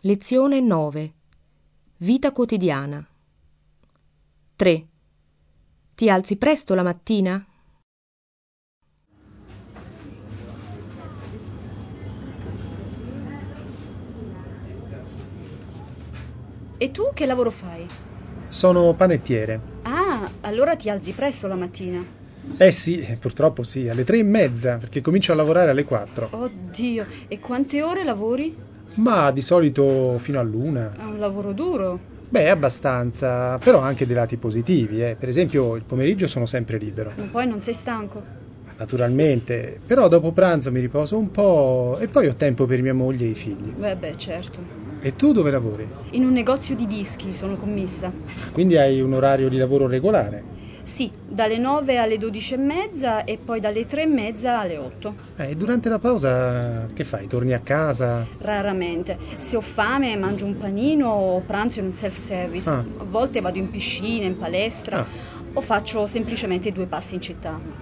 Lezione 9. Vita quotidiana. 3. Ti alzi presto la mattina? E tu che lavoro fai? Sono panettiere. Ah, allora ti alzi presto la mattina. Eh sì, purtroppo sì, alle 3:30, perché comincio a lavorare alle 4. Oddio, e quante ore lavori? Ma di solito fino all'1. È un lavoro duro. Beh, abbastanza, però anche dei lati positivi, eh. Per esempio, il pomeriggio sono sempre libero. Ma poi non sei stanco? Naturalmente, però dopo pranzo mi riposo un po' e poi ho tempo per mia moglie e i figli. Beh, certo. E tu dove lavori? In un negozio di dischi sono commessa. Quindi hai un orario di lavoro regolare? Sì, dalle 9 alle 12:30 e poi dalle 3:30 alle 8. E durante la pausa che fai? Torni a casa? Raramente. Se ho fame mangio un panino o pranzo in un self-service. Ah. A volte vado in piscina, in palestra Ah. o faccio semplicemente 2 passi in città.